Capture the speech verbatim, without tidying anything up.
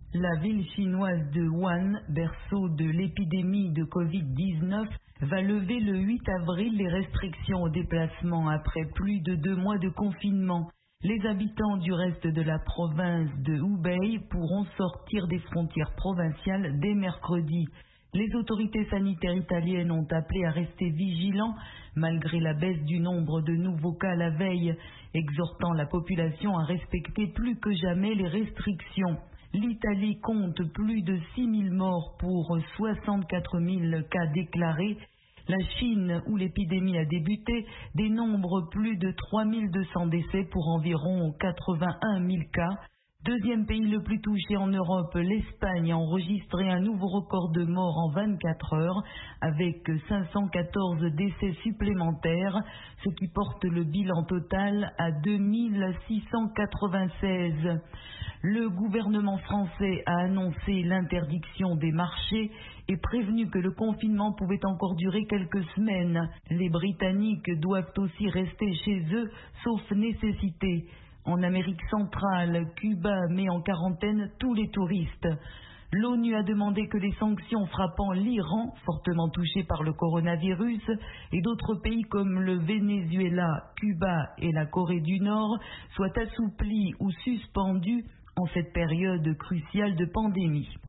La ville chinoise de Wuhan, berceau de l'épidémie de covid dix-neuf, va lever le huit avril les restrictions au déplacement après plus de deux mois de confinement. Les habitants du reste de la province de Hubei pourront sortir des frontières provinciales dès mercredi. Les autorités sanitaires italiennes ont appelé à rester vigilants malgré la baisse du nombre de nouveaux cas la veille, exhortant la population à respecter plus que jamais les restrictions. L'Italie compte plus de six mille morts pour soixante-quatre mille cas déclarés. La Chine, où l'épidémie a débuté, dénombre plus de trois mille deux cents décès pour environ quatre-vingt-un mille cas. Deuxième pays le plus touché en Europe, l'Espagne a enregistré un nouveau record de morts en vingt-quatre heures avec cinq cent quatorze décès supplémentaires, ce qui porte le bilan total à deux mille six cent quatre-vingt-seize. Le gouvernement français a annoncé l'interdiction des marchés et prévenu que le confinement pouvait encore durer quelques semaines. Les Britanniques doivent aussi rester chez eux, sauf nécessité. En Amérique centrale, Cuba met en quarantaine tous les touristes. L'ONU a demandé que les sanctions frappant l'Iran, fortement touché par le coronavirus, et d'autres pays comme le Venezuela, Cuba et la Corée du Nord soient assouplies ou suspendues en cette période cruciale de pandémie.